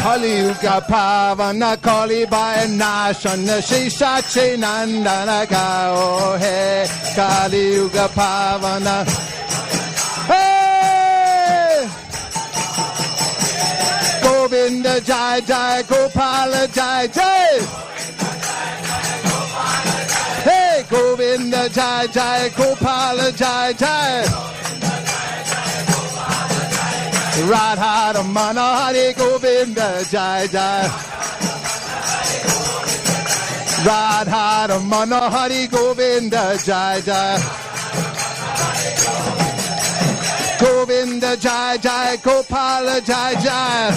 Kali Yuga Pavana Kali Bayanashana Shishachi Nandana Kao He Kali Yuga Pavana. Hey! Govinda Jai Jai Gopala Jai Jai. Hey Govinda Jai Jai Gopala Jai Jai. Radha Ramana Hare Govinda Jai Jai. Radha Ramana Hare Govinda Jai Jai. Govinda Jai Jai Gopala Jai Jai.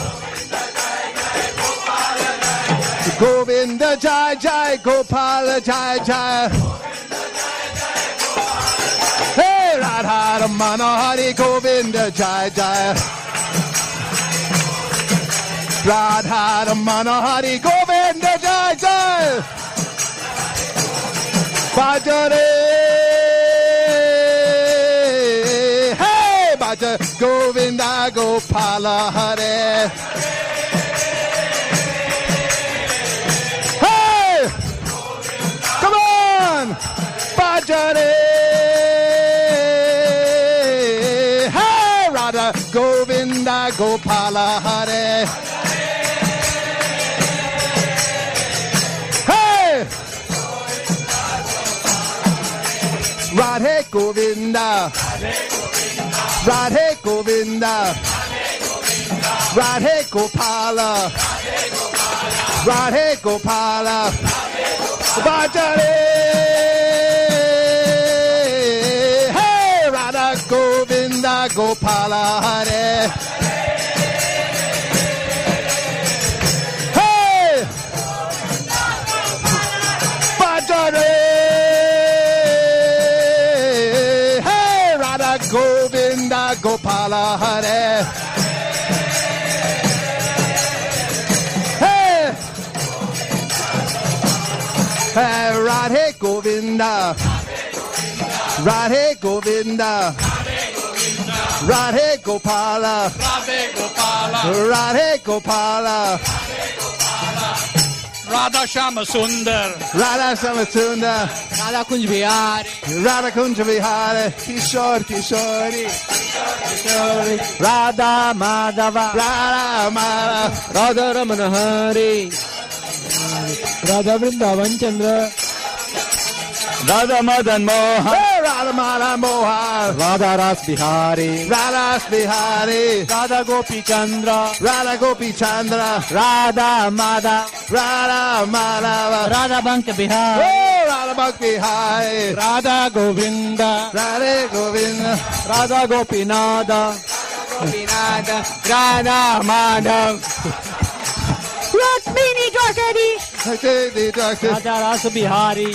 Govinda Jai Jai Gopala Jai Jai. Hey Radha Ramana Hare Govinda Jai Jai. Radha Ramana Hare Govinda Jai Jai. Bhajare, hey Bhaja Govinda Gopala Hare. Hey, come on, Bhajare, hey Radha Govinda Gopala Hare. Radhe Govinda, Radhe Govinda, Radhe Gopala, Radhe Gopala, Bhajare, hey Radha Govinda Gopala Hare. Hey, Bhajare. Govinda Gopala Hare. Hey, hey Radhe Govinda, Radhe Govinda, Radhe Gopala, Radhe Gopala, Radha Shama Sundar, Radha Shama Sundar, Radha Kunj Bihari, Radha Kunj Bihari, Kishore Kishori, Radha Madhava, Radha Madhava, Radha Ramana Hari, Radha Vrindavan Chandra, Radha Madan Mohan, hey Radha Madan Mohan, Radha Ras Bihari, Radha Ras Bihari, Radha Gopi Chandra, Radha Gopi Chandra, Radha Madha, Radha Madhava, Radha Bhakti Bihari, oh Radha Bhakti Hai, Radha Govinda, Radha Govinda, Radha Gopinada, Radha Madhav, Rukmini Drakari, Radha Rasa Bihari,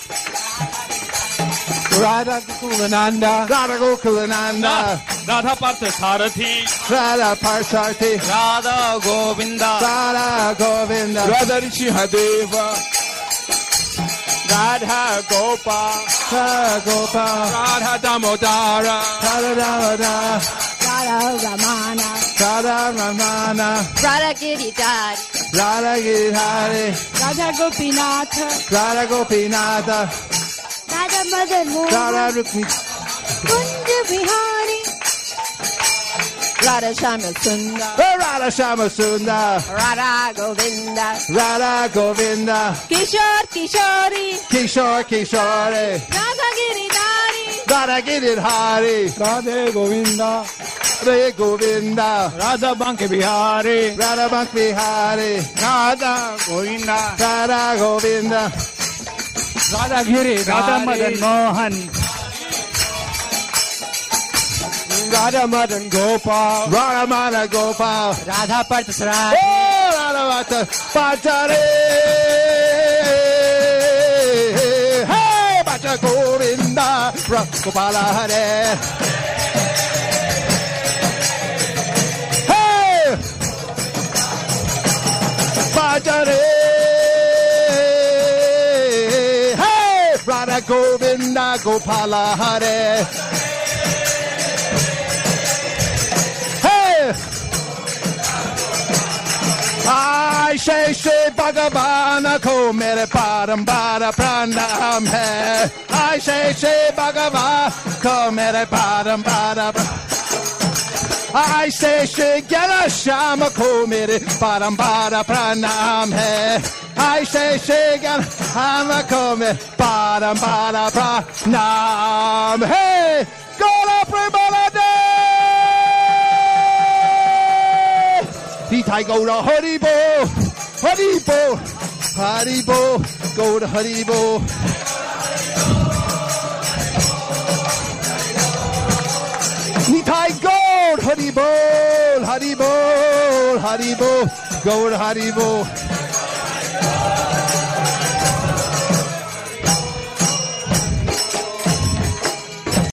Radha Gokulananda, Radha Gokulananda, Radha Parthasarathi, Radha Parsarthi, Radha Govinda, Radha Govinda, Radha Rishihadeva, Radha Gopa, Radha Gopal, Radha Damodara, Radha Damodara, Radha Ramana, Radha Ramana, Radha Giridhari, Radha Giridhari, Radha Gopinatha, Radha Gopinatha, Radha Madan Mohan, Radha Rukmi, Kunja Bihari, Radha Shama Sundar, Radha Shama Sundar, Radha Govinda, Radha Govinda, Kishore Kishori, Kishore Kishore, Radha Giridhari, Radha Giridhari, Radha Govinda, Radha Govinda, Radha Banki Bihari, Radha Bhakti Bihari, Radha Govinda, Radha Govinda, Radha Giri, Radha Madan Mohan, Radha Madan Gopal, Radha Madan Gopal, Radha Parthasarathi, oh Radha Vata Bhajare, hey Bhaja Govinda, Gopala Hare, hey Bhajare, hey Radha Govinda, Gopala Hare. Shri Shri Bhagavan ko mere parambara pranam hai. I Shri Shri Bhagavan ko mere parambara I Shri Shri Gyana Shama ko mere parambara pranam hai. I Shri Shri Gyana Shama ko mere parambara pranam hai. Gora Premalade Nitai Gaura Haribo Haribo Haribo Gaura Haribo Nitai Gaur Haribo Haribo Haribo Gaur Haribo